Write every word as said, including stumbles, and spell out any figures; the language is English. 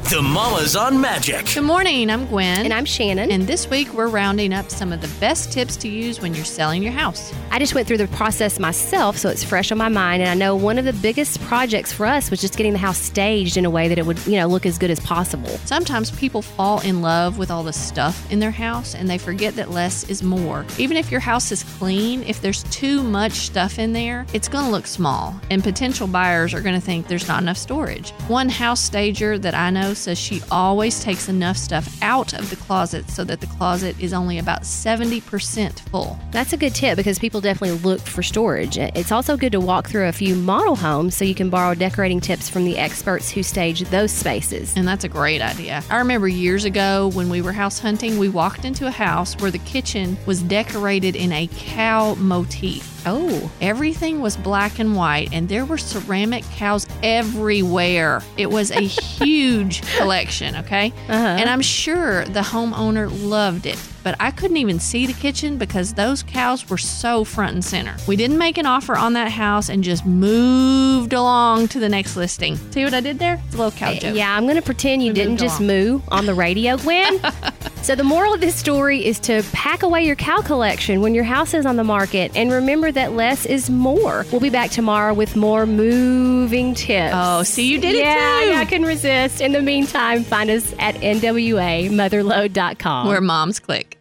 The Mamas on Magic. Good morning, I'm Gwen. And I'm Shannon. And this week we're rounding up some of the best tips to use when you're selling your house. I just went through the process myself, so it's fresh on my mind. And I know one of the biggest projects for us was just getting the house staged in a way that it would, you know, look as good as possible. Sometimes people fall in love with all the stuff in their house and they forget that less is more. Even if your house is clean, if there's too much stuff in there, it's going to look small. And potential buyers are going to think there's not enough storage. One house stager that I know says she always takes enough stuff out of the closet so that the closet is only about seventy percent full. That's a good tip because people definitely look for storage. It's also good to walk through a few model homes so you can borrow decorating tips from the experts who stage those spaces. And that's a great idea. I remember years ago when we were house hunting, we walked into a house where the kitchen was decorated in a cow motif. Oh. Everything was black and white, and there were ceramic cows everywhere. It was a huge collection, okay? Uh-huh. And I'm sure the homeowner loved it. But I couldn't even see the kitchen because those cows were so front and center. We didn't make an offer on that house and just moved along to the next listing. See what I did there? It's a little cow joke. Yeah, I'm going to pretend you We didn't moved just along. moo on the radio, Gwen. So the moral of this story is to pack away your cow collection when your house is on the market and remember that less is more. We'll be back tomorrow with more moving tips. Oh, see, you did yeah, it too. Yeah, I couldn't resist. In the meantime, find us at N W A mother load dot com. Where moms click.